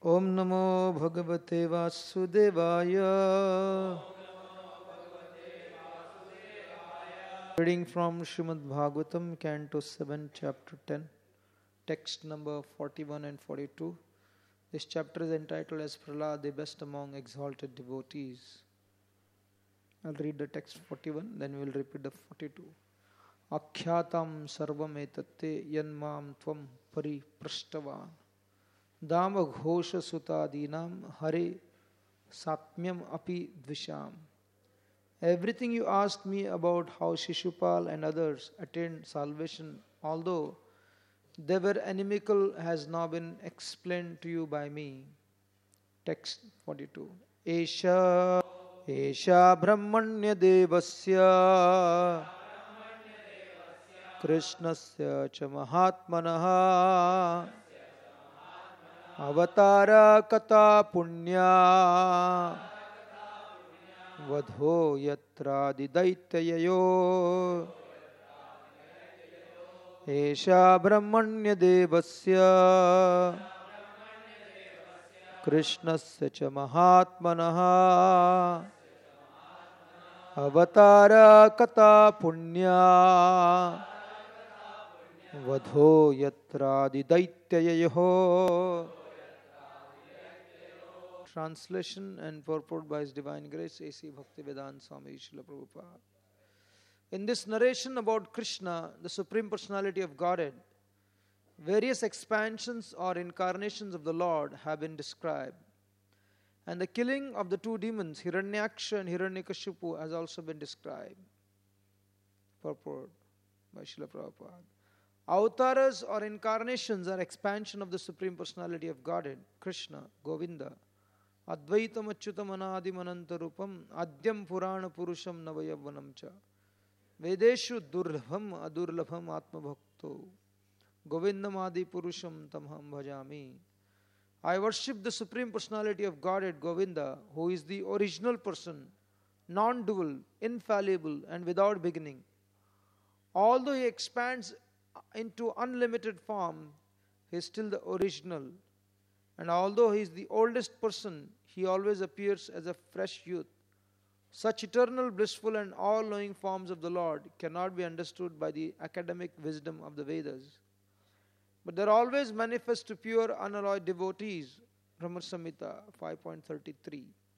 Om Namo Bhagavate Vasudevaya. Reading from Srimad Bhagavatam, Canto 7, Chapter 10, text number 41 and 42. This chapter is entitled as Prahlad, the best among exalted devotees. I'll read the text 41, then we will repeat the 42. Akhyātam sarvam etatte yanmam tvam pariprashtavan. Dama ghosha sutadinam hare satmyam api dvisham. Everything you asked me about how Shishupal and others attained salvation, although they were inimical, has now been explained to you by me. Text 42. Esha brahmanya devasya krishnasya cha mahatmanaha avatara kata punya vadho yatra didaityayo esha brahmanya devasya krishnasya cha mahatmanaha avatara kata punya vadho yatra didaityayo. Translation and purport by His Divine Grace A.C. Bhaktivedanta Swami Srila Prabhupada. In this narration about Krishna, the Supreme Personality of Godhead, various expansions or incarnations of the Lord have been described. And the killing of the two demons, Hiranyaksha and Hiranyakashipu, has also been described. Purport by Srila Prabhupada. Avatars or incarnations are expansion of the Supreme Personality of Godhead, Krishna, Govinda. Advaitam achyutam anadim anantarupam adyam purana purusham navayavanam cha vedeshu durlabham adurlabham atma bhakto govindam adi purusham tamham bhajami. I worship the Supreme Personality of Godhead, Govinda, who is the original person, non-dual, infallible and without beginning. Although he expands into unlimited form, he is still the original. And although he is the oldest person, he always appears as a fresh youth. Such eternal, blissful and all-knowing forms of the Lord cannot be understood by the academic wisdom of the Vedas. But they are always manifest to pure, unalloyed devotees. Brahma Samhita 5.33.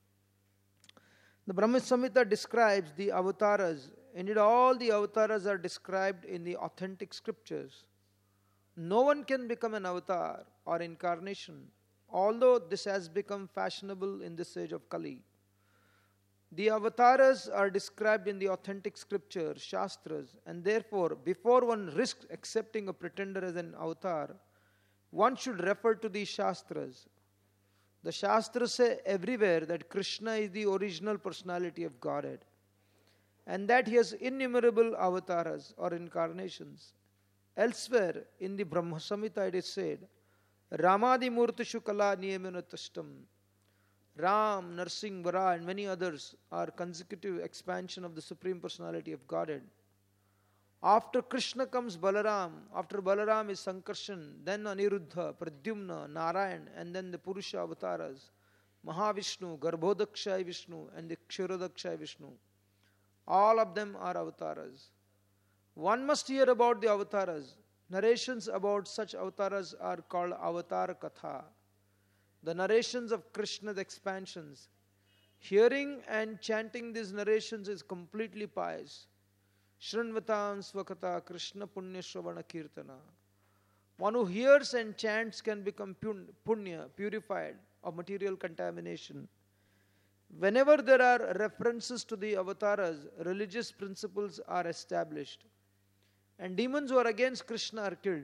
The Brahma Samhita describes the avatars. Indeed, all the avatars are described in the authentic scriptures. No one can become an avatar or incarnation, although this has become fashionable in this age of Kali. The avatars are described in the authentic scriptures, Shastras, and therefore, before one risks accepting a pretender as an avatar, one should refer to the Shastras. The Shastras say everywhere that Krishna is the original personality of Godhead, and that he has innumerable avatars or incarnations. Elsewhere in the Brahma Samhita it is said, Ramadi Murtishu Kala Niyamanatashtam. Ram, Narsingh, Vara and many others are consecutive expansion of the Supreme Personality of Godhead. After Krishna comes Balaram, after Balaram is Sankarshan, then Aniruddha, Pradyumna, Narayan and then the Purusha avatars, Mahavishnu, Garbhodakshaya Vishnu and the Kshirodakshaya Vishnu. All of them are avatars. One must hear about the avatars. Narrations about such avatars are called Avatar Katha. The narrations of Krishna's expansions. Hearing and chanting these narrations is completely pious. Shrinvatam Swakata Krishna Punya Shravana Kirtana. One who hears and chants can become punya, purified of material contamination. Whenever there are references to the avatars, religious principles are established. And demons who are against Krishna are killed.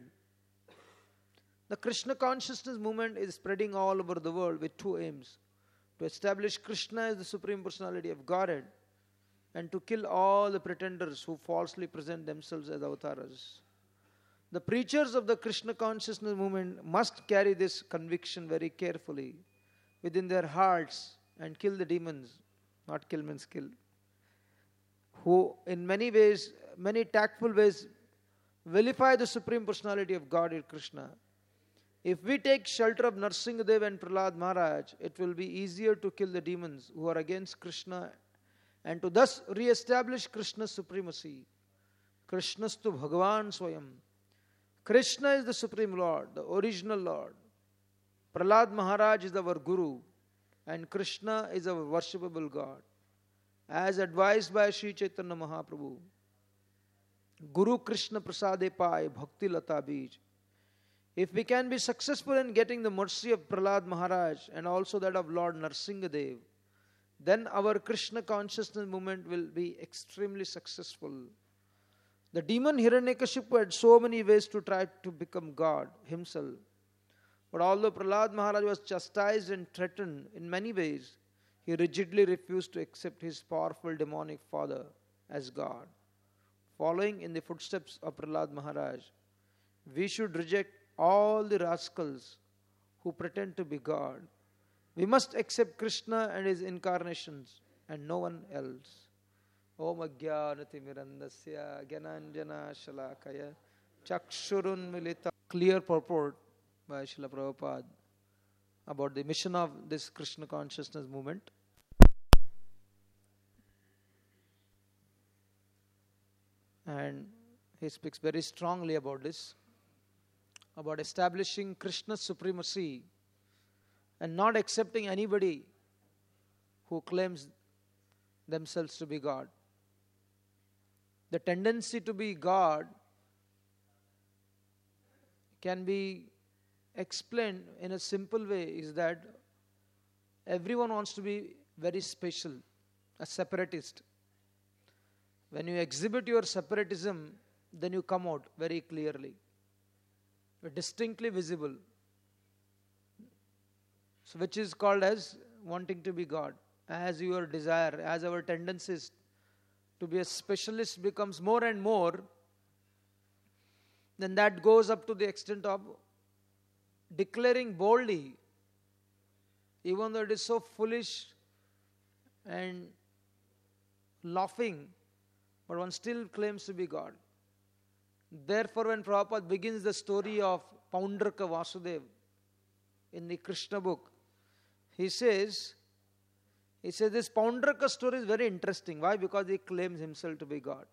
The Krishna consciousness movement is spreading all over the world with two aims: to establish Krishna as the Supreme Personality of Godhead and to kill all the pretenders who falsely present themselves as avatars. The preachers of the Krishna consciousness movement must carry this conviction very carefully within their hearts and kill the demons, not kill means kill, who in many ways, many tactful ways, vilify the Supreme Personality of Godhead, Krishna. If we take shelter of Narsingadev and Prahlad Maharaj, it will be easier to kill the demons who are against Krishna and to thus re-establish Krishna's supremacy. Krishnastu Bhagavan Swayam. Krishna is the Supreme Lord, the original Lord. Prahlad Maharaj is our Guru and Krishna is our worshipable God. As advised by Sri Chaitanya Mahaprabhu, Guru Krishna Prasade Pai Bhakti Lata Bij. If we can be successful in getting the mercy of Prahlad Maharaj and also that of Lord Narsingadev, then our Krishna consciousness movement will be extremely successful. The demon Hiranyakashipu had so many ways to try to become God himself. But although Prahlad Maharaj was chastised and threatened in many ways, he rigidly refused to accept his powerful demonic father as God. Following in the footsteps of Prahlad Maharaj, we should reject all the rascals who pretend to be God. We must accept Krishna and his incarnations and no one else. Om Ajnanatirmirandasya Gyananjana Shalakaya Chakshurun Milita. Clear purport by Srila Prabhupada about the mission of this Krishna consciousness movement. And he speaks very strongly about this, about establishing Krishna's supremacy and not accepting anybody who claims themselves to be God. The tendency to be God can be explained in a simple way is that everyone wants to be very special, a separatist. When you exhibit your separatism, then you come out very clearly. You're distinctly visible. So which is called as wanting to be God. As your desire, as our tendencies to be a specialist becomes more and more, then that goes up to the extent of declaring boldly, even though it is so foolish and laughing, but one still claims to be God. Therefore, when Prabhupada begins the story of Paundraka Vasudev in the Krishna book, he says this Paundraka story is very interesting. Why? Because he claims himself to be God.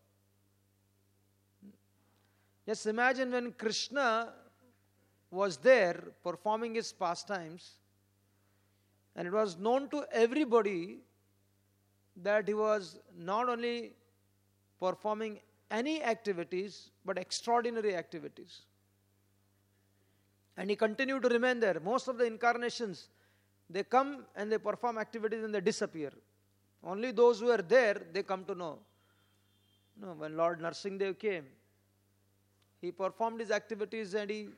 Just imagine when Krishna was there performing his pastimes, and it was known to everybody that he was not only performing any activities, but extraordinary activities. And he continued to remain there. Most of the incarnations, they come and they perform activities and they disappear. Only those who are there, they come to know. No, when Lord Narsingadev came, he performed his activities and it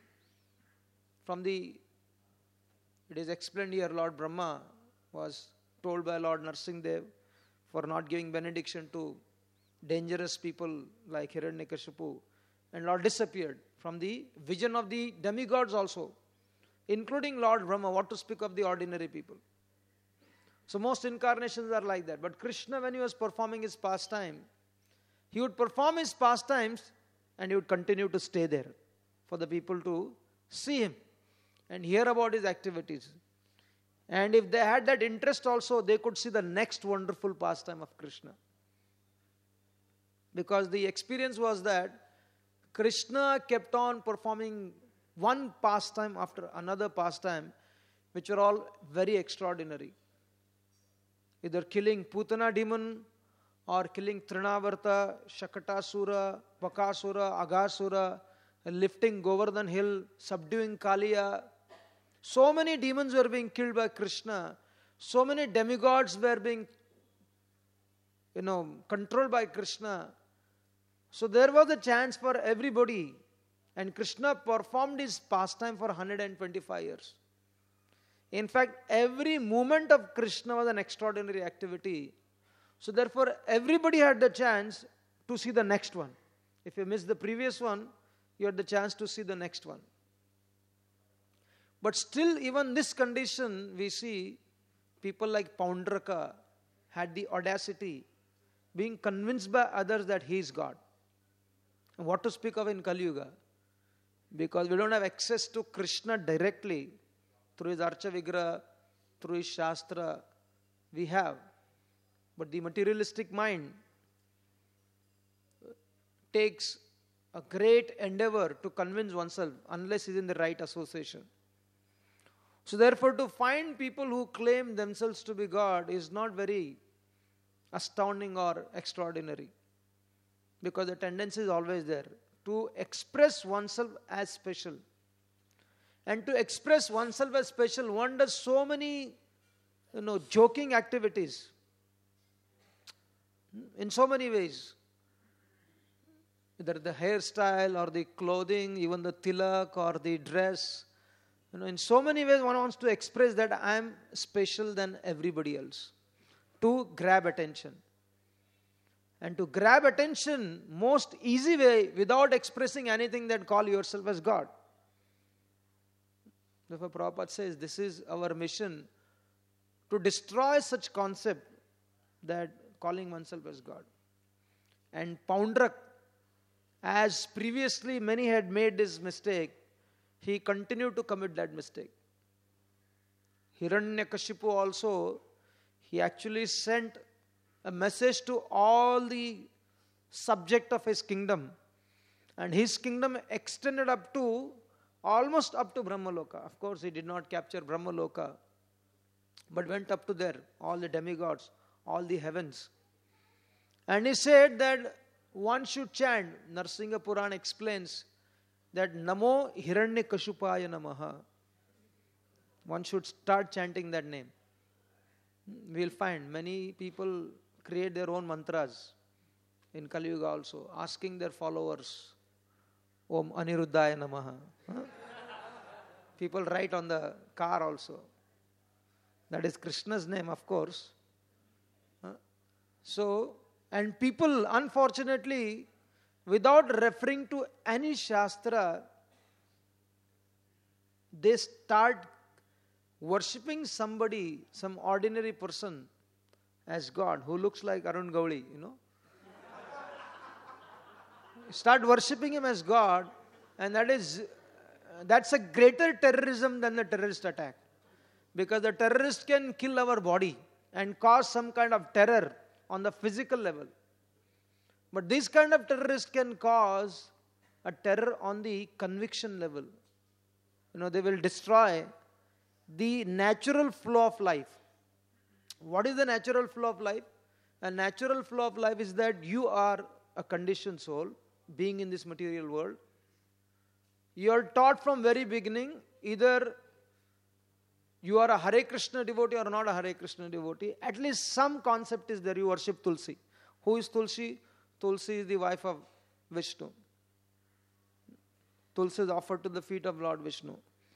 is explained here, Lord Brahma was told by Lord Narsingadev for not giving benediction to dangerous people like Hiranyakashipu, and Lord disappeared from the vision of the demigods also, including Lord Brahma, what to speak of the ordinary people. So most incarnations are like that. But Krishna, when he was performing his pastime, he would perform his pastimes and he would continue to stay there for the people to see him and hear about his activities. And if they had that interest also, they could see the next wonderful pastime of Krishna. Because the experience was that Krishna kept on performing one pastime after another pastime, which were all very extraordinary. Either killing Putana demon or killing Trinavarta, Shakatasura, Bakasura, Aghasura, lifting Govardhan hill, subduing Kaliya. So many demons were being killed by Krishna. So many demigods were being controlled by Krishna. So there was a chance for everybody. And Krishna performed his pastime for 125 years. In fact, every movement of Krishna was an extraordinary activity. So therefore, everybody had the chance to see the next one. If you missed the previous one, you had the chance to see the next one. But still, even this condition, we see people like Paundraka had the audacity, being convinced by others that he is God. And what to speak of in Kali Yuga? Because we don't have access to Krishna directly through his Archa Vigraha, through his Shastra. We have. But the materialistic mind takes a great endeavor to convince oneself unless he's in the right association. So therefore, to find people who claim themselves to be God is not very astounding or extraordinary, because the tendency is always there to express oneself as special. And to express oneself as special, one does so many, joking activities in so many ways. Either the hairstyle or the clothing, even the tilak or the dress. In so many ways one wants to express that I am special than everybody else, to grab attention. And to grab attention, most easy way, without expressing anything, that call yourself as God. Therefore Prabhupada says this is our mission, to destroy such concept that calling oneself as God. And Poundrak, as previously many had made this mistake, he continued to commit that mistake. Hiranyakashipu also, he actually sent a message to all the subject of his kingdom. And his kingdom extended up to, almost up to Brahmaloka. Of course, he did not capture Brahmaloka, but went up to there, all the demigods, all the heavens. And he said that one should chant, Narsingha Purana explains, that Namo Hiranyakashipaya Namaha. One should start chanting that name. We'll find many people create their own mantras in Kali Yuga also, asking their followers, Om Aniruddhaya Namaha. People write on the car also. That is Krishna's name, of course. So, and people, unfortunately, without referring to any Shastra, they start worshipping somebody, some ordinary person, as God, who looks like Arun Gauli, Start worshipping him as God, and that's a greater terrorism than the terrorist attack. Because the terrorist can kill our body and cause some kind of terror on the physical level. But this kind of terrorist can cause a terror on the conviction level. They will destroy the natural flow of life. What is the natural flow of life? A natural flow of life is that you are a conditioned soul, being in this material world. You are taught from very beginning, either you are a Hare Krishna devotee or not a Hare Krishna devotee. At least some concept is there. You worship Tulsi. Who is Tulsi? Tulsi is the wife of Vishnu. Tulsi is offered to the feet of Lord Vishnu.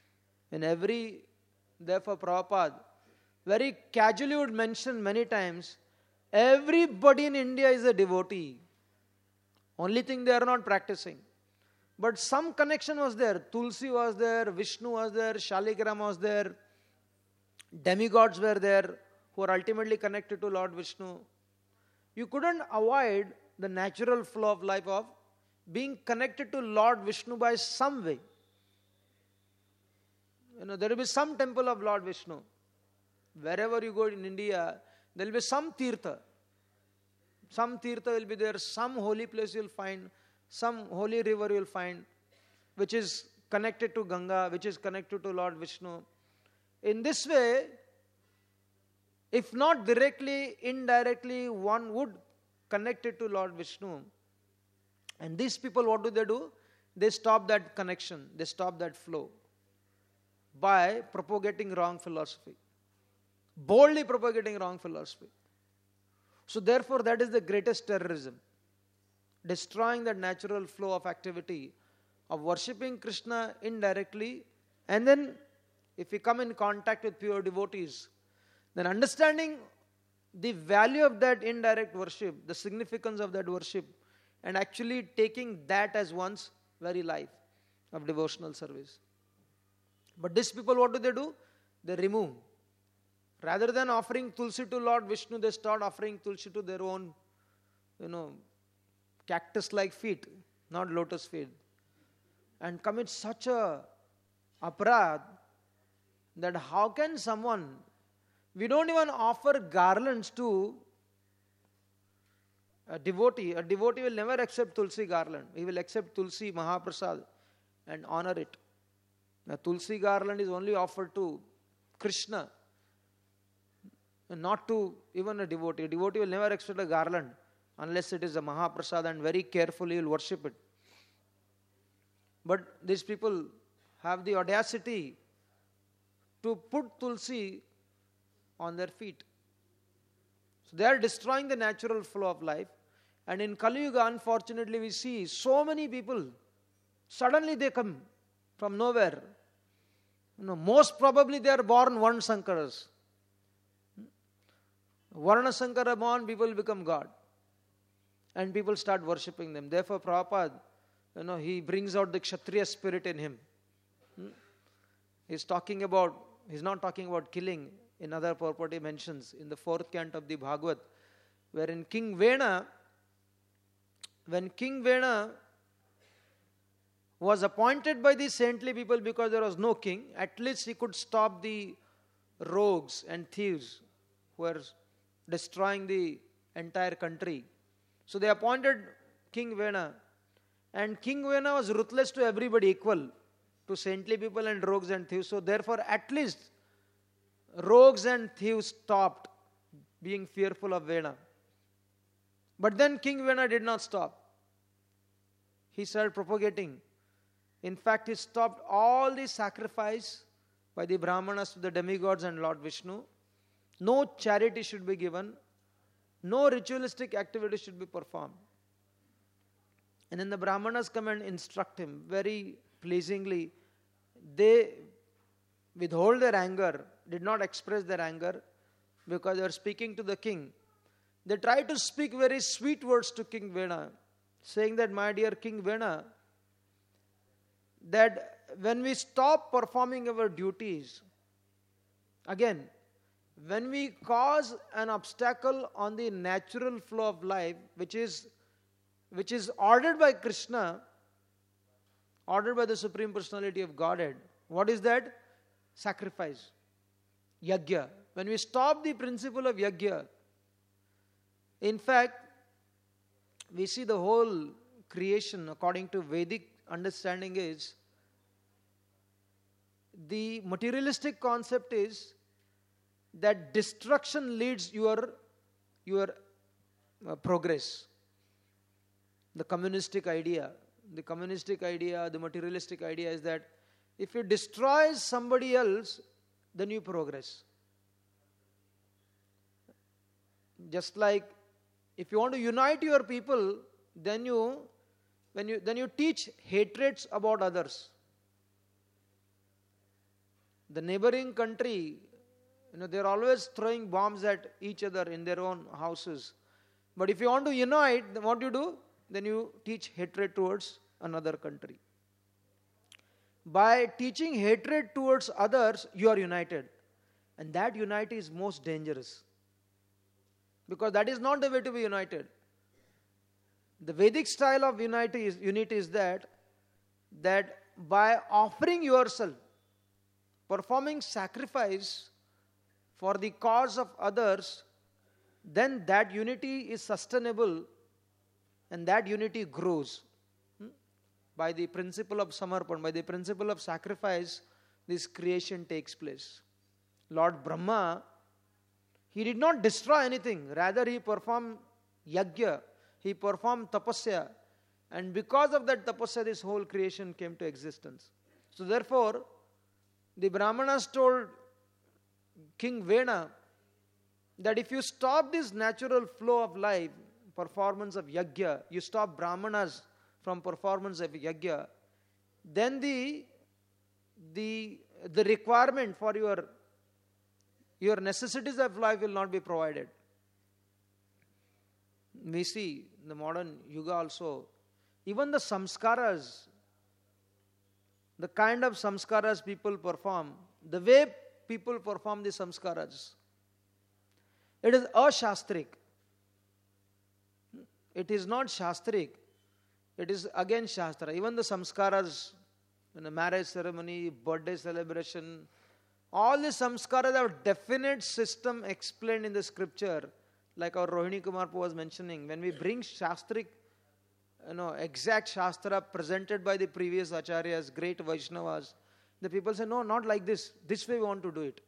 Therefore Prabhupada very casually would mention many times, everybody in India is a devotee. Only thing they are not practicing. But some connection was there. Tulsi was there, Vishnu was there, Shaligram was there, demigods were there, who are ultimately connected to Lord Vishnu. You couldn't avoid the natural flow of life of being connected to Lord Vishnu by some way. There will be some temple of Lord Vishnu. Wherever you go in India, there will be some tirtha. Some tirtha will be there, some holy place you will find, some holy river you will find, which is connected to Ganga, which is connected to Lord Vishnu. In this way, if not directly, indirectly, one would connect it to Lord Vishnu. And these people, what do? They stop that connection, they stop that flow by propagating wrong philosophy. Boldly propagating wrong philosophy. So therefore, that is the greatest terrorism. Destroying that natural flow of activity of worshipping Krishna indirectly, and then if we come in contact with pure devotees, then understanding the value of that indirect worship, the significance of that worship, and actually taking that as one's very life of devotional service. But these people, what do? They remove. Rather than offering Tulsi to Lord Vishnu, they start offering Tulsi to their own, cactus-like feet, not lotus feet. and commit such a aparad that how can someone, we don't even offer garlands to a devotee. A devotee will never accept Tulsi garland. He will accept Tulsi Mahaprasad and honor it. The Tulsi garland is only offered to Krishna, and not to even a devotee. A devotee will never accept a garland unless it is a Mahaprasad, and very carefully will worship it. But these people have the audacity to put Tulsi on their feet. So they are destroying the natural flow of life. And in Kali Yuga, unfortunately, we see so many people, suddenly they come from nowhere. Most probably they are born Varna Sankaras. Varna Sankara born, people become God. And people start worshipping them. Therefore, Prabhupada, he brings out the Kshatriya spirit in him. He's not talking about killing. In other purport he mentions in the 4th canto of the Bhagavad, wherein when King Vena was appointed by the saintly people because there was no king, at least he could stop the rogues and thieves who were destroying the entire country. So they appointed King Vena, and King Vena was ruthless to everybody, equal to saintly people and rogues and thieves. So therefore, at least rogues and thieves stopped being fearful of Vena. But then King Vena did not stop. He started propagating. In fact, he stopped all the sacrifice by the Brahmanas to the demigods and Lord Vishnu. No charity should be given. No ritualistic activity should be performed. And then the Brahmanas come and instruct him very pleasingly. They withhold their anger, did not express their anger because they were speaking to the king. They tried to speak very sweet words to King Vena, saying that, my dear King Vena, that when we stop performing our duties, again, when we cause an obstacle on the natural flow of life, which is ordered by Krishna, ordered by the Supreme Personality of Godhead, what is that? Sacrifice. Yajna. When we stop the principle of yajna, in fact, we see the whole creation according to Vedic understanding is, the materialistic concept is that destruction leads your progress. The communistic idea, the materialistic idea is that if you destroy somebody else, then you progress. Just like if you want to unite your people, then you teach hatreds about others. The neighboring country, they're always throwing bombs at each other in their own houses. But if you want to unite, then what do? Then you teach hatred towards another country. By teaching hatred towards others, you are united. And that unity is most dangerous. Because that is not the way to be united. The Vedic style of unity is that by offering yourself, performing sacrifice for the cause of others, then that unity is sustainable and that unity grows. By the principle of samarpan, by the principle of sacrifice, this creation takes place. Lord Brahma, he did not destroy anything. Rather, he performed yajna. He performed tapasya. And because of that tapasya, this whole creation came to existence. So therefore, the Brahmanas told King Vena that if you stop this natural flow of life, performance of yajna, you stop Brahmanas from performance of yajna, then the requirement for your necessities of life will not be provided. We see in the modern yuga also, even the samskaras, the kind of samskaras people perform, the way people perform the samskaras, it is ashastrik. It is not shastrik. It is against Shastra. Even the samskaras in a marriage ceremony, birthday celebration. All the samskaras have definite system explained in the scripture. Like our Rohini Kumar was mentioning, when we bring Shastric, exact Shastra presented by the previous Acharyas, great Vaishnavas, the people say, no, not like this. This way we want to do it.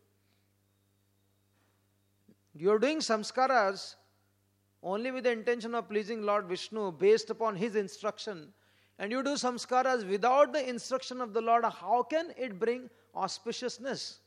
You are doing samskaras only with the intention of pleasing Lord Vishnu based upon his instruction. And you do samskaras without the instruction of the Lord. How can it bring auspiciousness?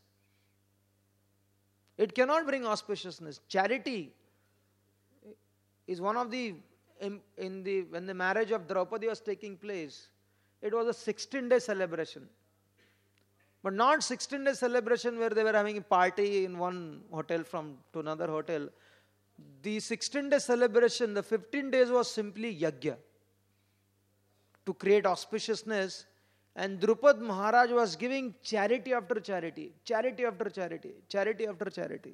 It cannot bring auspiciousness. Charity is one of the, when the marriage of Draupadi was taking place, it was a 16-day celebration. But not 16-day celebration where they were having a party in one hotel to another hotel. The 16-day celebration, the 15 days was simply yajna to create auspiciousness. And Drupad Maharaj was giving charity after charity, charity after charity, charity after charity.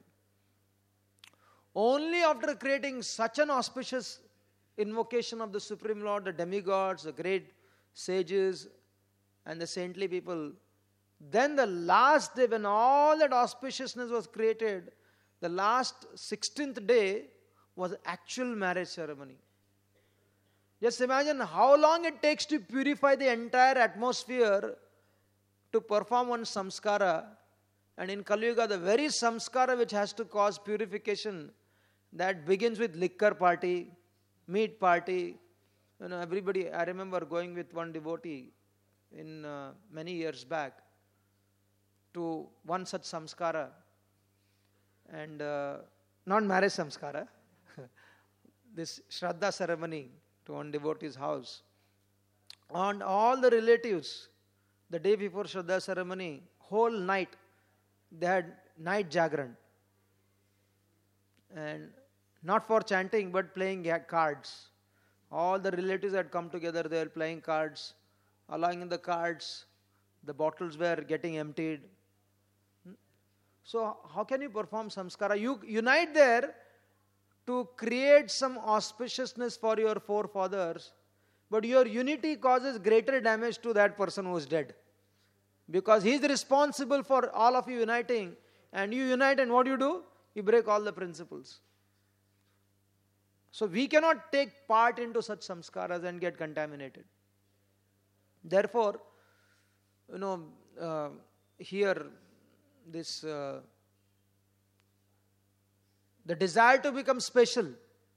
Only after creating such an auspicious invocation of the Supreme Lord, the demigods, the great sages, and the saintly people, then the last day when all that auspiciousness was created, the last 16th day was actual marriage ceremony. Just imagine how long it takes to purify the entire atmosphere to perform one samskara. And in Kali Yuga, the very samskara which has to cause purification, that begins with liquor party, meat party. Everybody, I remember going with one devotee in many years back to one such samskara. And not marriage samskara, this Shraddha ceremony to one devotee's house. And all the relatives, the day before Shraddha ceremony, whole night, they had night jagran. And not for chanting, but playing cards. All the relatives had come together, they were playing cards. Along in the cards, the bottles were getting emptied. So how can you perform samskara? You unite there to create some auspiciousness for your forefathers, but your unity causes greater damage to that person who is dead. Because he is responsible for all of you uniting, and you unite, and what do? You break all the principles. So we cannot take part into such samskaras and get contaminated. Therefore, here this the desire to become special,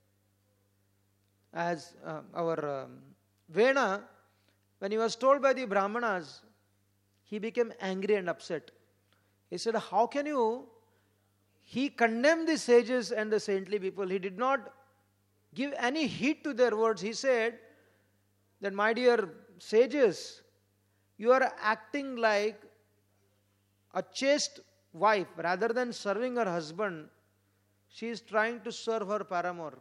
as our Vena, when he was told by the Brahmanas, he became angry and upset. He said, how can you? He condemned the sages and the saintly people. He did not give any heed to their words. He said that, my dear sages, you are acting like a chaste wife. Rather than serving her husband, she is trying to serve her paramour.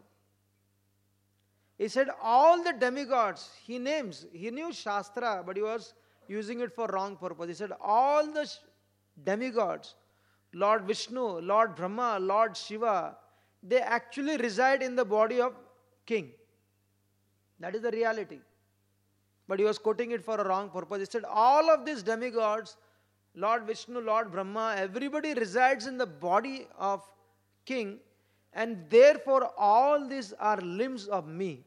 He said all the demigods, he names, he knew Shastra, but he was using it for wrong purpose. He said all the demigods, Lord Vishnu, Lord Brahma, Lord Shiva, they actually reside in the body of king. That is the reality. But he was quoting it for a wrong purpose. He said all of these demigods, Lord Vishnu, Lord Brahma, everybody resides in the body of king, and therefore all these are limbs of me.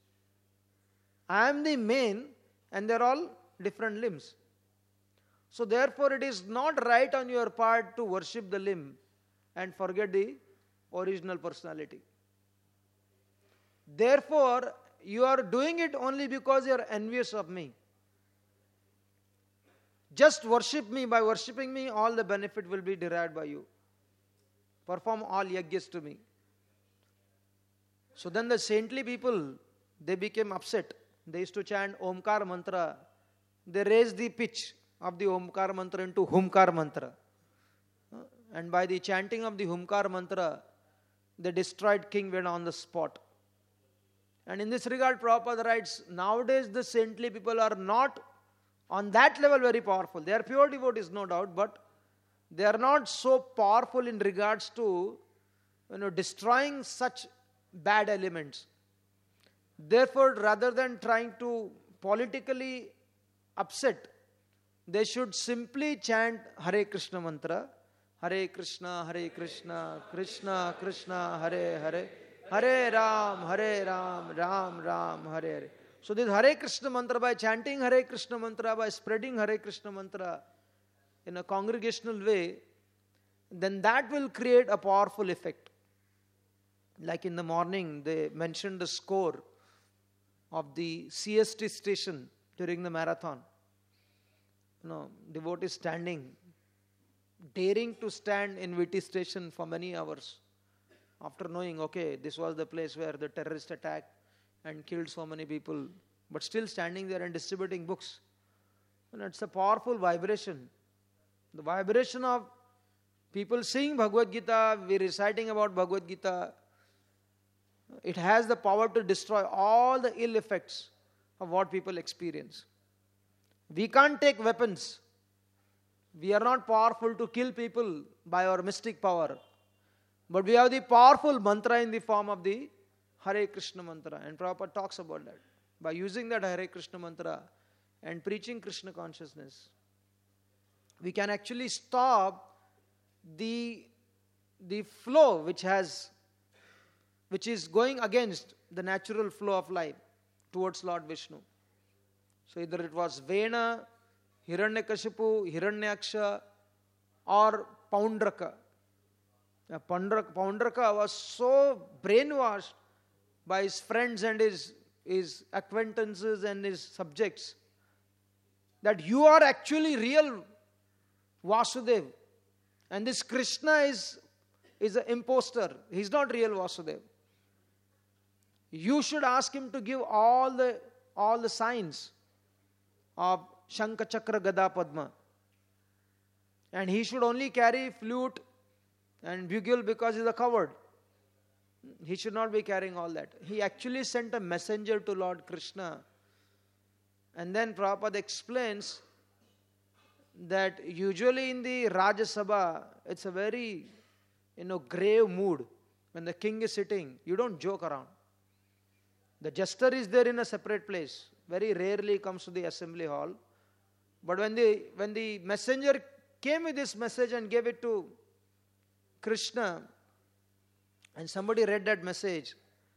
I am the main, and they are all different limbs. So therefore it is not right on your part to worship the limb and forget the original personality. Therefore you are doing it only because you are envious of me. Just worship me. By worshipping me, all the benefit will be derived by you. Perform all yajnas to me. So then the saintly people, they became upset. They used to chant Omkar mantra. They raised the pitch of the Omkar mantra into Humkar mantra. And by the chanting of the Humkar mantra, they destroyed King Vena on the spot. And in this regard, Prabhupada writes, nowadays the saintly people are not on that level very powerful. They are pure devotees, no doubt, but they are not so powerful in regards to destroying such bad elements. Therefore, rather than trying to politically upset they should simply chant Hare Krishna mantra. Hare Krishna, Krishna Krishna, Hare Hare, Hare Ram, Ram Ram, Hare Hare. So this Hare Krishna mantra, by chanting Hare Krishna mantra, by spreading Hare Krishna mantra in a congregational way, then that will create a powerful effect. Like in the morning, they mentioned the score of the CST station during the marathon. Devotees standing, daring to stand in VT station for many hours after knowing, okay, this was the place where the terrorist attacked and killed so many people, but still standing there and distributing books. And it's a powerful vibration. The vibration of people seeing Bhagavad Gita, we reciting about Bhagavad Gita, it has the power to destroy all the ill effects of what people experience. We can't take weapons. We are not powerful to kill people by our mystic power. But we have the powerful mantra in the form of the Hare Krishna mantra. And Prabhupada talks about that. By using that Hare Krishna mantra and preaching Krishna consciousness, we can actually stop the flow which is going against the natural flow of life towards Lord Vishnu. So either it was Vena, Hiranyakashipu, Hiranyaksha, or Paundraka. Paundraka was so brainwashed by his friends and his acquaintances and his subjects that you are actually real Vasudev. And this Krishna is an imposter. He's not real Vasudev. You should ask him to give all the signs of Shankha, Chakra, Gada, Padma. And he should only carry flute and bugle because he's a coward. He should not be carrying all that. He actually sent a messenger to Lord Krishna. And then Prabhupada explains that usually in the Rajya Sabha, it's a very grave mood. When the king is sitting, you don't joke around. The jester is there in a separate place. Very rarely comes to the assembly hall. But when the messenger came with this message and gave it to Krishna, and somebody read that message,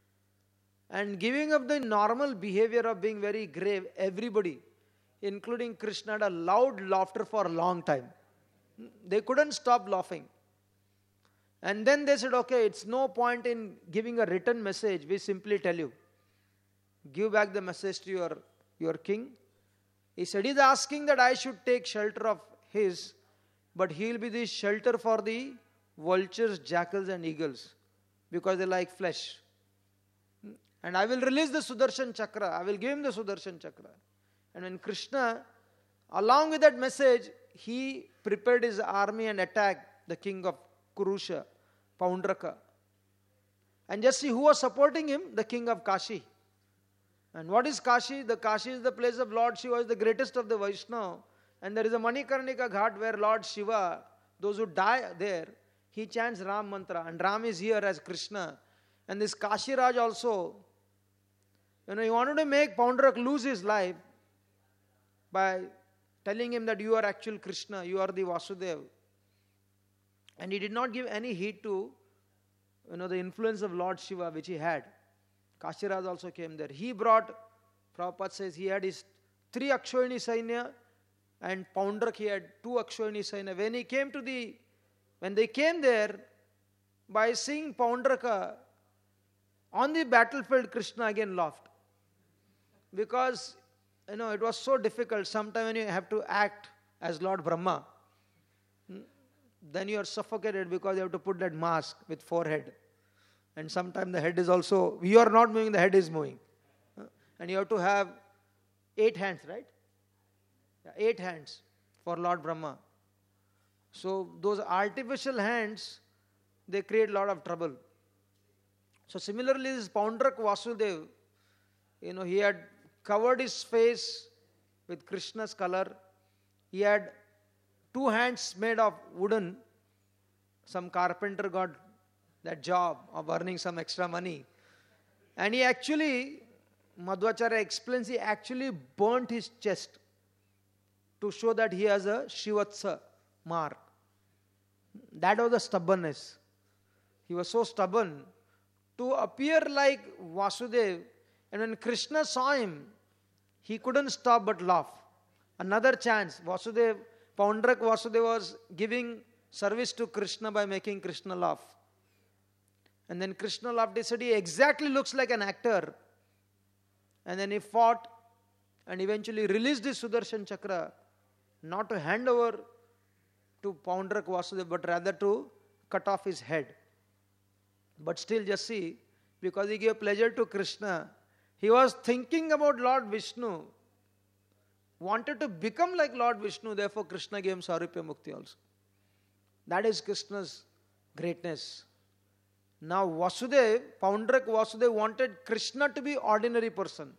and giving up the normal behavior of being very grave, everybody, including Krishna, had a loud laughter for a long time. They couldn't stop laughing. And then they said, okay, it's no point in giving a written message. We simply tell you, give back the message to your king. He said, he's asking that I should take shelter of his, but he'll be the shelter for the vultures, jackals and eagles, because they like flesh. And I will release the Sudarshan Chakra. I will give him the Sudarshan Chakra. And when Krishna, along with that message, he prepared his army and attacked the king of Kurusha, Paundraka. And just see who was supporting him, the king of Kashi. And what is Kashi? The Kashi is the place of Lord Shiva, is the greatest of the Vaishnava. And there is a Manikarnika Ghat where Lord Shiva, those who die there, he chants Ram mantra. And Ram is here as Krishna. And this Kashi Raj also, he wanted to make Paundrak lose his life by telling him that you are actual Krishna, you are the Vasudev. And he did not give any heed to the influence of Lord Shiva which he had. Kashiraj also came there. He brought, Prabhupada says, he had his 3 Akshayani Sainya, and Paundrak he had 2 Akshayani Sainya. When they came there, by seeing Paundraka on the battlefield, Krishna again laughed. Because, it was so difficult. Sometimes when you have to act as Lord Brahma, then you are suffocated because you have to put that mask with 4 heads. And sometimes the head is also, you are not moving, the head is moving. And you have to have 8 hands, right? 8 hands for Lord Brahma. So those artificial hands, they create a lot of trouble. So similarly, this Paundrak Vasudev, he had covered his face with Krishna's color. He had 2 hands made of wooden. Some carpenter got that job of earning some extra money. And he actually, Madhvacharya explains, he actually burnt his chest. to show that he has a Shivatsa mark. That was the stubbornness. He was so stubborn to appear like Vasudeva, and when Krishna saw him, he couldn't stop but laugh. Another chance, Poundarak Vasudeva was giving service to Krishna by making Krishna laugh. And then Krishna laughed. He said he exactly looks like an actor. And then he fought and eventually released his Sudarshan Chakra, not to hand over to Poundarak Vasudeva, but rather to cut off his head. But still, just see, because he gave pleasure to Krishna, he was thinking about Lord Vishnu, wanted to become like Lord Vishnu, therefore Krishna gave him Sarupya Mukti also. That is Krishna's greatness. Now Vasudeva, Poundarak Vasudeva wanted Krishna to be ordinary person.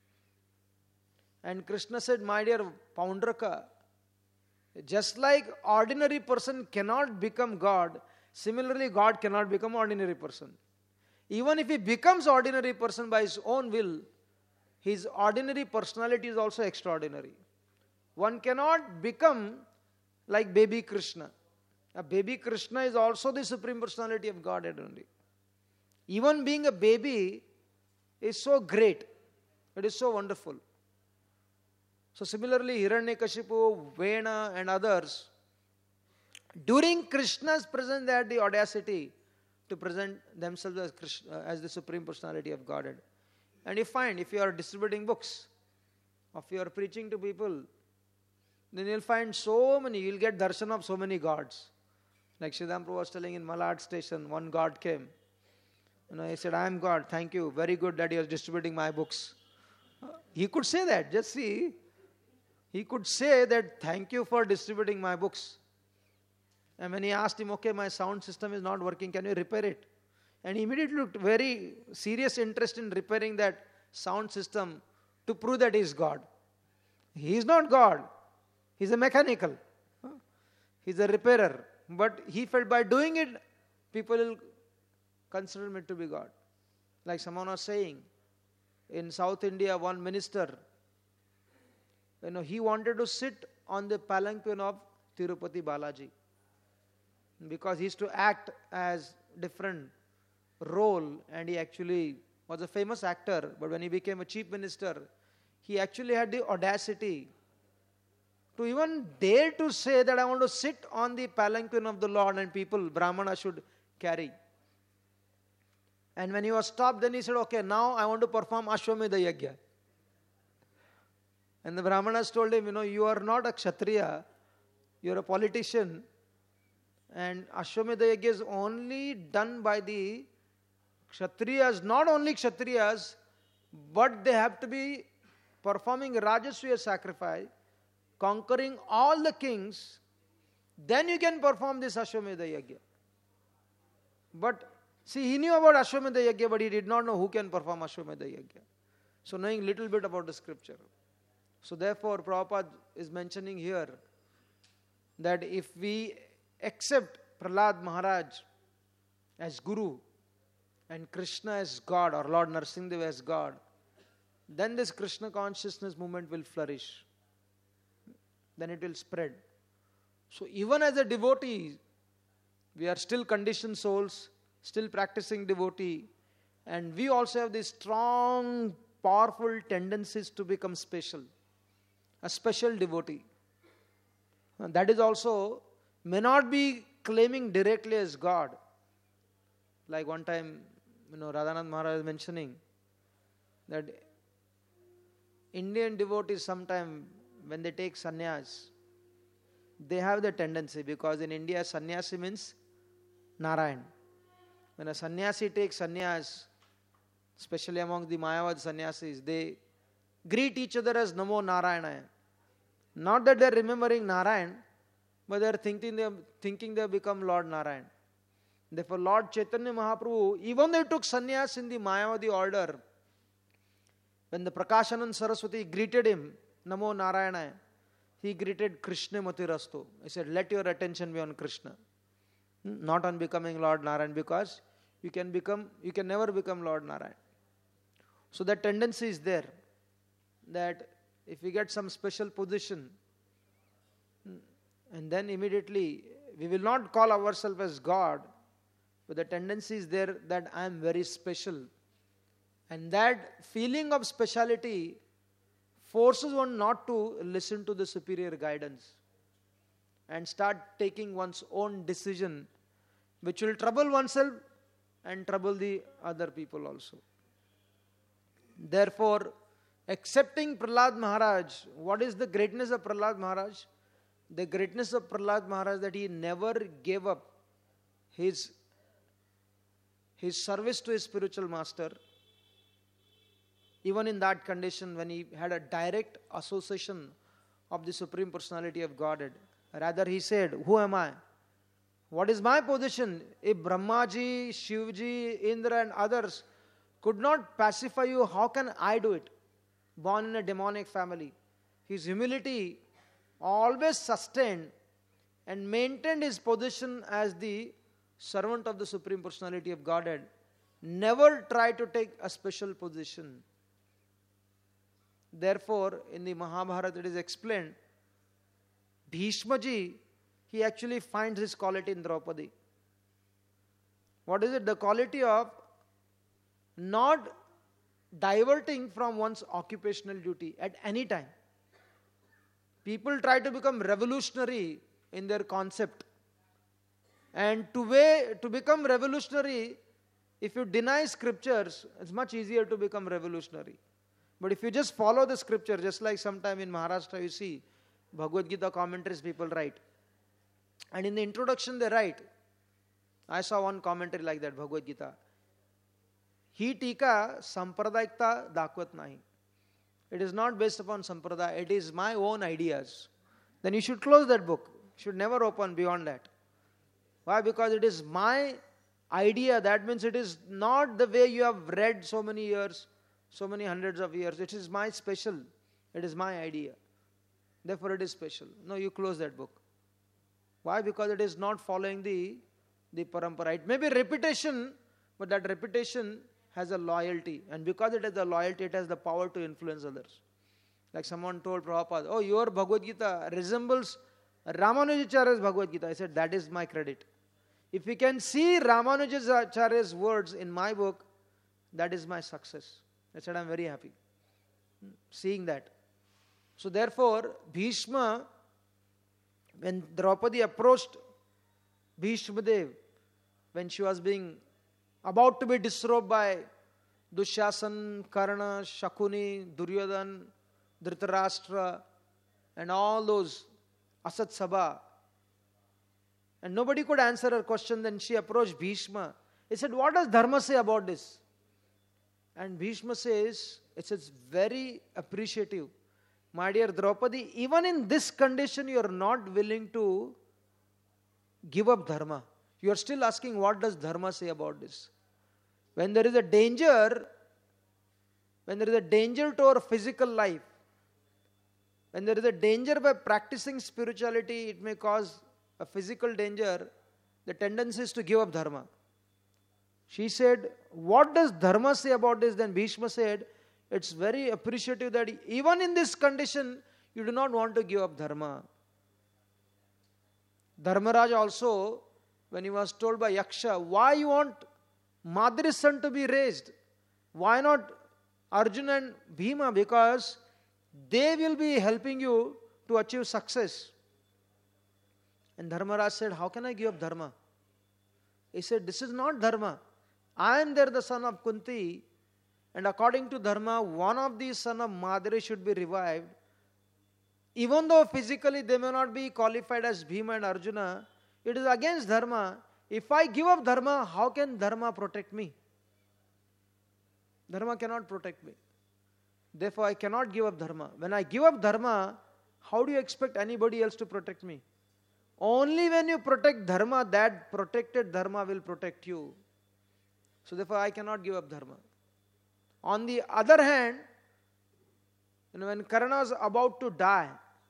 And Krishna said, my dear Poundaraka, just like ordinary person cannot become God, similarly God cannot become ordinary person. Even if he becomes ordinary person by his own will, his ordinary personality is also extraordinary. One cannot become like baby Krishna. A baby Krishna is also the Supreme Personality of Godhead only. Even being a baby is so great. It is so wonderful. So similarly, Hiranyakashipu, Vena and others, during Krishna's presence, they had the audacity to present themselves as Krishna, as the Supreme Personality of Godhead. And you find, if you are distributing books, if you are preaching to people, then you'll find so many, you'll get darshan of so many gods. Like Sridham Prabhu was telling in Malad station, one god came. He said, I am God, thank you, very good that you are distributing my books. He could say that, just see. He could say that, thank you for distributing my books. And when he asked him, okay, my sound system is not working, can you repair it? And he immediately looked very serious interest in repairing that sound system to prove that he is God. He is not God. He is a mechanical. He is a repairer. But he felt by doing it, people will consider him to be God. Like someone was saying, in South India, one minister, he wanted to sit on the palanquin of Tirupati Balaji, because he used to act as different role, and he actually was a famous actor, but when he became a chief minister, he actually had the audacity to even dare to say that I want to sit on the palanquin of the Lord and people, Brahmana should carry. And when he was stopped, then he said, okay, now I want to perform Ashwamedha Yajna. And the Brahmanas told him, you are not a Kshatriya, you are a politician. And Ashwamedha Yajna is only done by the Kshatriyas, not only Kshatriyas, but they have to be performing Rajasviya sacrifice, conquering all the kings, then you can perform this Ashwamedha Yajna. But see, he knew about Ashwamedha Yajna, but he did not know who can perform Ashwamedha Yajna. So knowing little bit about the scripture. So therefore, Prabhupada is mentioning here that if we accept Prahlad Maharaj as Guru and Krishna as God, or Lord Narasimha as God, then this Krishna consciousness movement will flourish. Then it will spread. So even as a devotee, we are still conditioned souls, still practicing devotee, and we also have these strong, powerful tendencies to become special, a special devotee. And that is also, may not be claiming directly as God. Like one time, Radhanand Maharaj is mentioning that Indian devotees sometimes, when they take sannyas, they have the tendency, because in India sannyasi means Narayan. When a sannyasi takes sannyas, especially among the Mayavad sannyasis, they greet each other as Namo Narayana. Not that they are remembering Narayan, but they are thinking they have become Lord Narayan. Therefore Lord Chaitanya Mahaprabhu, even they took sannyas in the Mayavadi order, when the Prakashanand Saraswati greeted him, Namo Narayana, he greeted Krishna Matirastu. He said, let your attention be on Krishna, not on becoming Lord Narayan, because you can never become Lord Narayan. So that tendency is there, that if we get some special position, And then immediately, we will not call ourselves as God, but the tendency is there that I am very special. And that feeling of speciality forces one not to listen to the superior guidance and start taking one's own decision, which will trouble oneself and trouble the other people also. Therefore, accepting Prahlad Maharaj, what is the greatness of Prahlad Maharaj? The greatness of Prahlad Maharaj that he never gave up his service to his spiritual master, even in that condition when he had a direct association of the Supreme Personality of Godhead. Rather he said, who am I? What is my position? If Brahmaji, Shivji, Indra and others could not pacify you, how can I do it? Born in a demonic family. His humility always sustained and maintained his position as the servant of the Supreme Personality of Godhead. Never tried to take a special position. Therefore, in the Mahabharata it is explained, Bhishmaji, he actually finds his quality in Draupadi. What is it? The quality of not diverting from one's occupational duty at any time. People try to become revolutionary in their concept. And to become revolutionary, if you deny scriptures, it's much easier to become revolutionary. But if you just follow the scripture, just like sometime in Maharashtra you see, Bhagavad Gita commentaries people write. And in the introduction they write, I saw one commentary like that, Bhagavad Gita. He tika sampradayikta dakwat nahi. It is not based upon sampradaya, it is my own ideas. Then you should close that book. You should never open beyond that. Why? Because it is my idea. That means it is not the way you have read so many years, so many hundreds of years. It is my special. It is my idea. Therefore it is special. No, you close that book. Why? Because it is not following the parampara. It may be repetition, but that repetition has a loyalty. And because it has a loyalty, it has the power to influence others. Like someone told Prabhupada, oh, your Bhagavad Gita resembles Ramanujacharya's Bhagavad Gita. I said, that is my credit. If we can see Ramanujacharya's words in my book, that is my success. I said, I am very happy seeing that. So therefore, Bhishma, when Draupadi approached Bhishmadev, when she was being about to be disrobed by Dushasan, Karna, Shakuni, Duryodhan, Dhritarashtra, and all those Asat Sabha, and nobody could answer her question, then she approached Bhishma. He said, what does Dharma say about this? And Bhishma says, it's very appreciative. My dear Draupadi, even in this condition, you are not willing to give up Dharma. You are still asking, what does Dharma say about this? When there is a danger to our physical life, when there is a danger by practicing spirituality, it may cause a physical danger. The tendency is to give up Dharma. She said, what does Dharma say about this? Then Bhishma said, it's very appreciative that even in this condition, you do not want to give up Dharma. Dharmaraj also, when he was told by Yaksha, why you want Madri's son to be raised? Why not Arjuna and Bhima? Because they will be helping you to achieve success. And Dharmaraj said, how can I give up Dharma? He said, this is not Dharma. I am there the son of Kunti, and according to Dharma, one of these son of Madri should be revived. Even though physically they may not be qualified as Bhima and Arjuna, it is against Dharma. If I give up Dharma, how can Dharma protect me? Dharma cannot protect me. Therefore, I cannot give up Dharma. When I give up Dharma, how do you expect anybody else to protect me? Only when you protect Dharma, that protected Dharma will protect you. So therefore, I cannot give up Dharma. On the other hand, when Karna was about to die,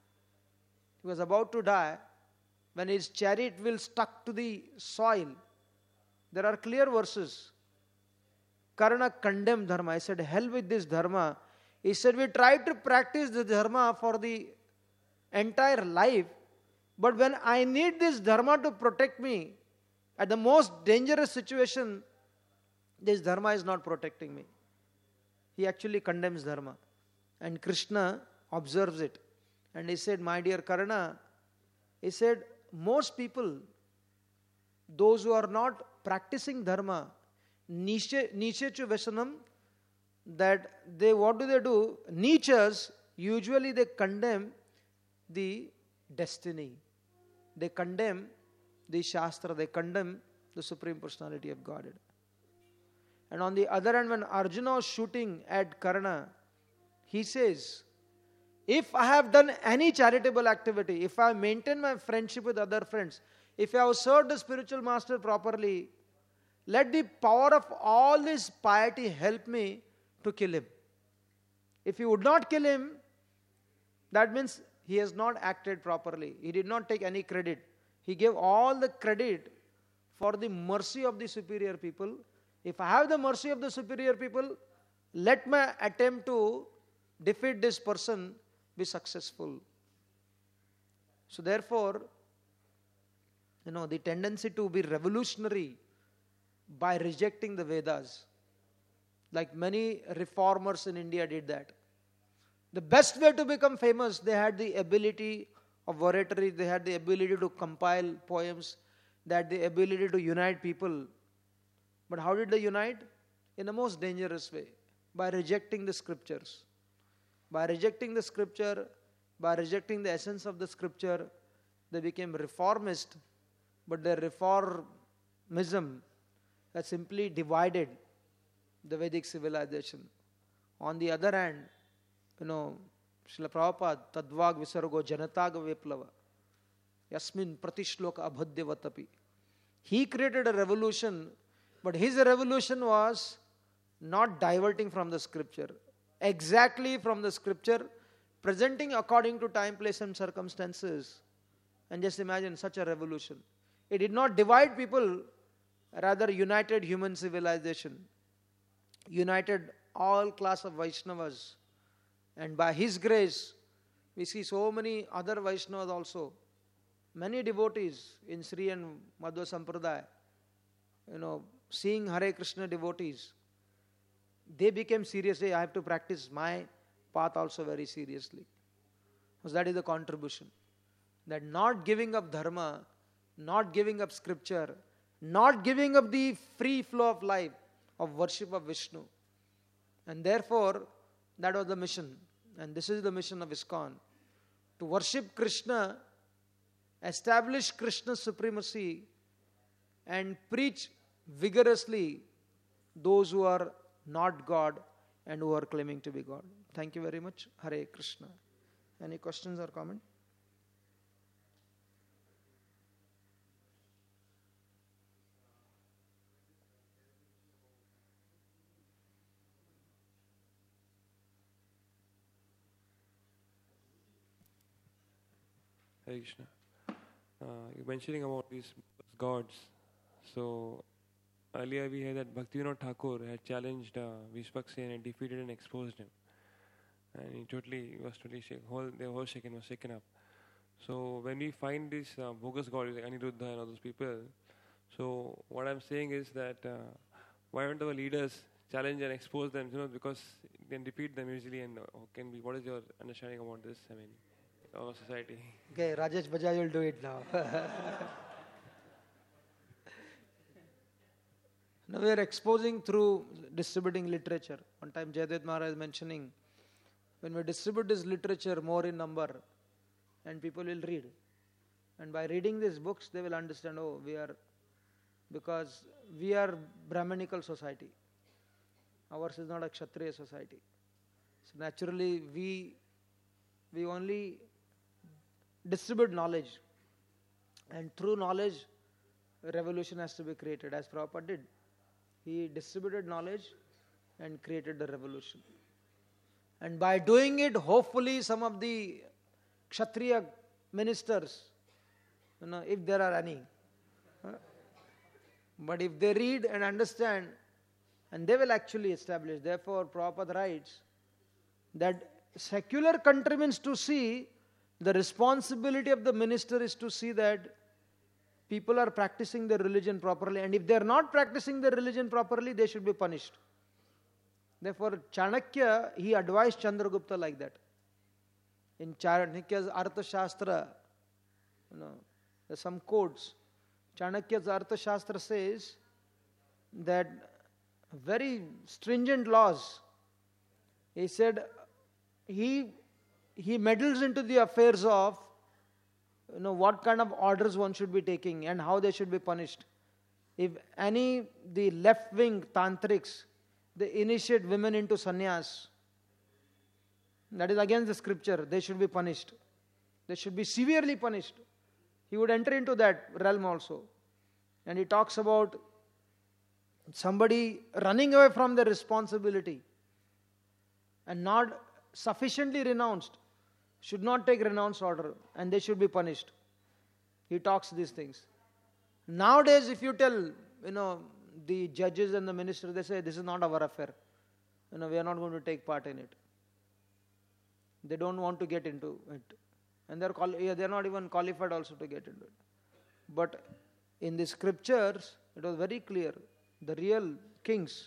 when his chariot wheel stuck to the soil, there are clear verses. Karna condemned Dharma. He said, hell with this Dharma. He said, we tried to practice the Dharma for the entire life. But when I need this dharma to protect me, at the most dangerous situation, this dharma is not protecting me. He actually condemns dharma. And Krishna observes it. And he said, my dear Karna, he said, most people, those who are not practicing dharma, nichechu vasanam, that what do? Nichas, usually they condemn the destiny. They condemn the Shastra, they condemn the Supreme Personality of Godhead. And on the other hand, when Arjuna was shooting at Karna, he says, if I have done any charitable activity, if I maintain my friendship with other friends, if I have served the spiritual master properly, let the power of all this piety help me to kill him. If you would not kill him, that means he has not acted properly. He did not take any credit. He gave all the credit for the mercy of the superior people. If I have the mercy of the superior people, let my attempt to defeat this person be successful. So therefore, the tendency to be revolutionary by rejecting the Vedas, like many reformers in India did that. The best way to become famous, they had the ability of oratory, they had the ability to compile poems, they had the ability to unite people. But how did they unite? In the most dangerous way, by rejecting the scriptures. By rejecting the scripture, by rejecting the essence of the scripture, they became reformist, but their reformism has simply divided the Vedic civilization. On the other hand, Srila Prabhupada, Tadvag Visargo Janataga Viplava, Yasmin Pratishloka Abhadyavatapi. He created a revolution, but his revolution was not diverting from the scripture. Exactly from the scripture, presenting according to time, place and circumstances. And just imagine such a revolution. It did not divide people, rather united human civilization. United all class of Vaishnavas. And by his grace, we see so many other Vaishnavas also. Many devotees in Sri and Madhva Sampradaya, seeing Hare Krishna devotees, they became serious. I have to practice my path also very seriously. Because that is the contribution. That not giving up dharma, not giving up scripture, not giving up the free flow of life, of worship of Vishnu. And therefore, that was the mission. And this is the mission of ISKCON. To worship Krishna, establish Krishna's supremacy, and preach vigorously those who are not God and who are claiming to be God. Thank you very much. Hare Krishna. Any questions or comment? Hare Krishna. You're mentioning about these gods. So earlier we heard that Bhaktivinoda Thakur had challenged Vishwaksena and defeated and exposed him. And he was totally shaken. The whole shaken was shaken up. So when we find these bogus gods like Aniruddha and all those people, so what I'm saying is that why don't our leaders challenge and expose them? Because they can defeat them easily. And what is your understanding about this? Our society. Okay, Rajesh Bajaj will do it now. Now we are exposing through distributing literature. One time Jayadeva Maharaj is mentioning, when we distribute this literature more in number, and people will read. And by reading these books, they will understand, because we are Brahmanical society. Ours is not a Kshatriya society. So naturally, we only distribute knowledge. And through knowledge, revolution has to be created, as Prabhupada did. He distributed knowledge and created the revolution. And by doing it, hopefully some of the Kshatriya ministers, if there are any, but if they read and understand, and they will actually establish. Therefore, Prabhupada writes that secular country means to see the responsibility of the minister is to see that people are practicing their religion properly, and if they are not practicing their religion properly, they should be punished. Therefore, Chanakya, he advised Chandragupta like that. In Chanakya's Arthashastra, there's some quotes. Chanakya's Arthashastra says that very stringent laws. He said he meddles into the affairs of what kind of orders one should be taking and how they should be punished. If the left-wing tantrics, they initiate women into sannyas, that is against the scripture, they should be punished. They should be severely punished. He would enter into that realm also. And he talks about somebody running away from their responsibility and not sufficiently renounced, should not take renounce order, and they should be punished. He talks these things. Nowadays, if you tell, the judges and the ministers, they say, this is not our affair. We are not going to take part in it. They don't want to get into it. And they're not even qualified also to get into it. But in the scriptures, it was very clear. The real kings,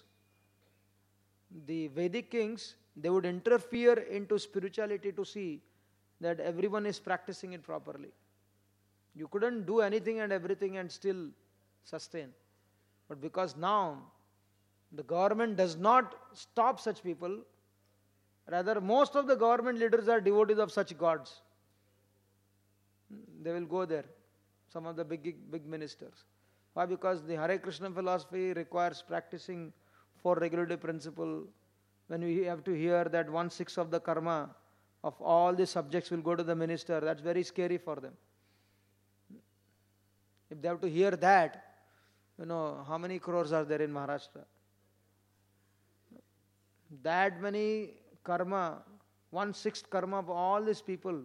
the Vedic kings, they would interfere into spirituality to see that everyone is practicing it properly. You couldn't do anything and everything and still sustain. But because now the government does not stop such people, rather most of the government leaders are devotees of such gods. They will go there, some of the big ministers. Why? Because the Hare Krishna philosophy requires practicing 4 regulative principle. When we have to hear that 1/6 of the karma of all the subjects will go to the minister, that's very scary for them. If they have to hear that, how many crores are there in Maharashtra? That many karma, 1/6 karma of all these people,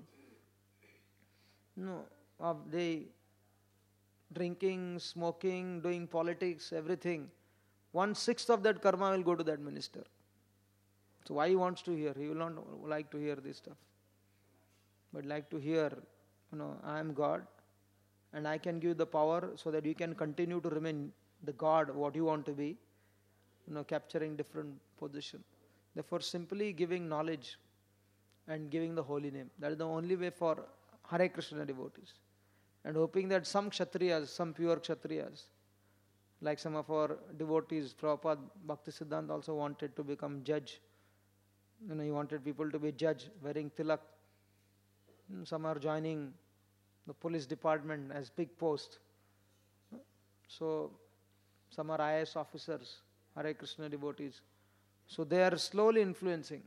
of the drinking, smoking, doing politics, everything, 1/6 of that karma will go to that minister. So why he wants to hear? He will not like to hear this stuff. But like to hear, I am God and I can give the power so that you can continue to remain the God what you want to be, capturing different position. Therefore, simply giving knowledge and giving the holy name. That is the only way for Hare Krishna devotees. And hoping that some Kshatriyas, some pure Kshatriyas, like some of our devotees, Prabhupada, Bhaktisiddhanta also wanted to become judge. He wanted people to be judge, wearing tilak. Some are joining the police department as big post. So, some are IAS officers, Hare Krishna devotees. So, they are slowly influencing.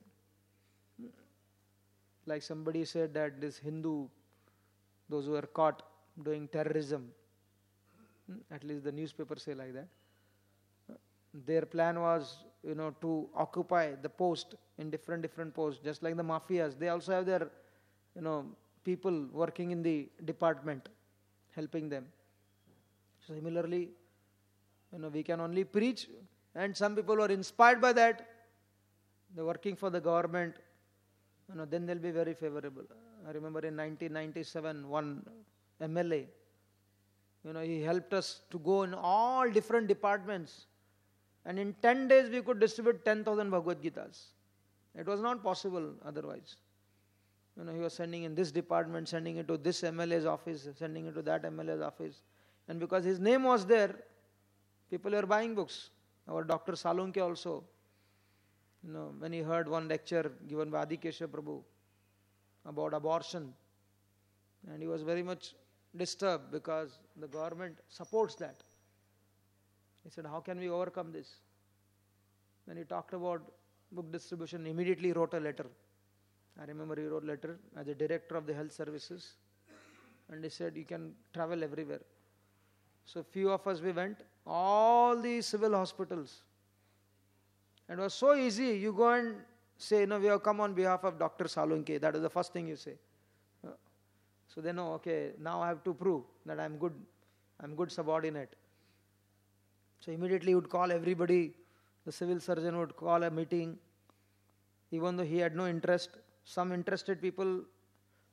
Like somebody said that this Hindu, those who are caught doing terrorism, at least the newspapers say like that, their plan was, to occupy the post in different posts, just like the mafias. They also have their, people working in the department, helping them. So similarly, we can only preach, and some people are inspired by that. They're working for the government, then they'll be very favorable. I remember in 1997, one MLA, he helped us to go in all different departments. And in 10 days, we could distribute 10,000 Bhagavad Gitas. It was not possible otherwise. He was sending in this department, sending it to this MLA's office, sending it to that MLA's office. And because his name was there, people were buying books. Our Dr. Salunke also, when he heard one lecture given by Adi Keshav Prabhu about abortion, and he was very much disturbed because the government supports that. He said, how can we overcome this? When he talked about book distribution, immediately wrote a letter. I remember he wrote a letter as the director of the health services, and he said, you can travel everywhere. So few of us, we went, all the civil hospitals. And it was so easy. You go and say, we have come on behalf of Dr. Salunke. That is the first thing you say. So they know, okay, now I have to prove that I'm good subordinate. So immediately he would call everybody. The civil surgeon would call a meeting. Even though he had no interest, some interested people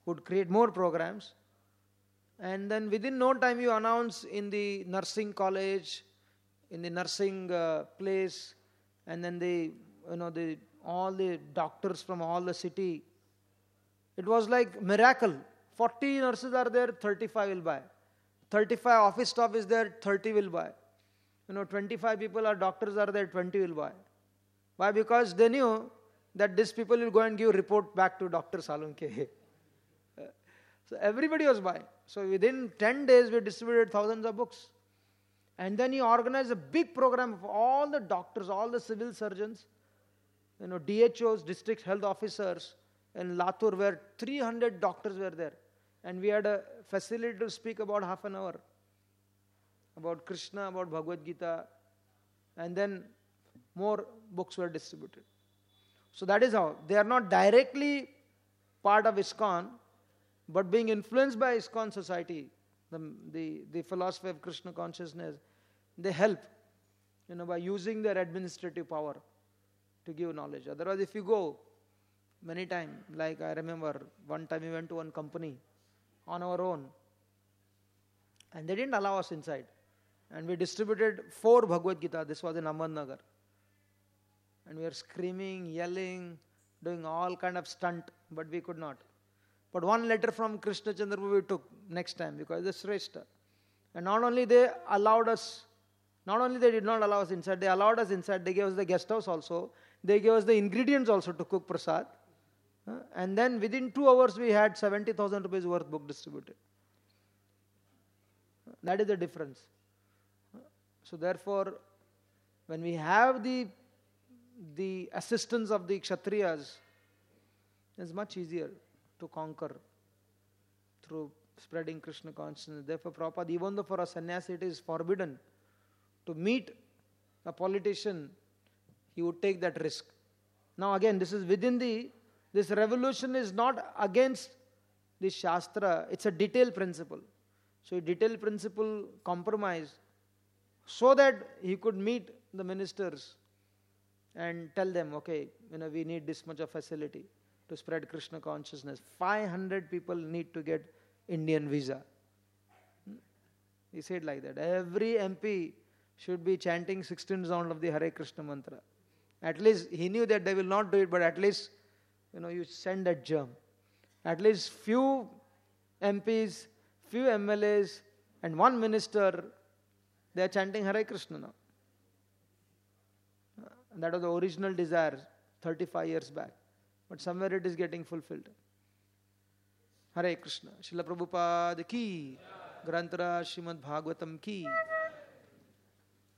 would create more programs. And then within no time you announce in the nursing college, in the nursing place, and then all the doctors from all the city. It was like miracle. 40 nurses are there, 35 will buy. 35 office staff is there, 30 will buy. 25 people are doctors are there, 20 will buy. Why? Because they knew that these people will go and give report back to Dr. Salunke. So everybody was buying. So within 10 days we distributed thousands of books. And then he organized a big program of all the doctors, all the civil surgeons, DHOs, district health officers in Latur, where 300 doctors were there. And we had a facility to speak about half an hour about Krishna, about Bhagavad Gita, and then more books were distributed. So that is how. They are not directly part of ISKCON, but being influenced by ISKCON society, the philosophy of Krishna consciousness, they help, by using their administrative power to give knowledge. Otherwise, if you go many times, like I remember one time we went to one company on our own, and they didn't allow us inside. And we distributed 4 Bhagavad Gita. This was in Ahmednagar. And we were screaming, yelling, doing all kind of stunt, but we could not. But one letter from Krishna Chandra we took next time because it's Shrestha. And not only they did not allow us inside, they allowed us inside. They gave us the guest house also. They gave us the ingredients also to cook prasad. And then within 2 hours we had 70,000 rupees worth book distributed. That is the difference. So therefore, when we have the assistance of the Kshatriyas, it's much easier to conquer through spreading Krishna consciousness. Therefore, Prabhupada, even though for a sannyasi it is forbidden to meet a politician, he would take that risk. Now again, this is within this revolution is not against the Shastra, it's a detailed principle. So a detailed principle compromise so that he could meet the ministers and tell them, okay, we need this much of facility to spread Krishna consciousness. 500 people need to get Indian visa. He said like that. Every MP should be chanting 16 rounds of the Hare Krishna mantra. At least he knew that they will not do it, but at least, you send that germ. At least few MPs, few MLAs, and one minister, they are chanting Hare Krishna now. That was the original desire 35 years back. But somewhere it is getting fulfilled. Hare Krishna. Srila Prabhupada ki. Grantara Srimad Bhagavatam ki.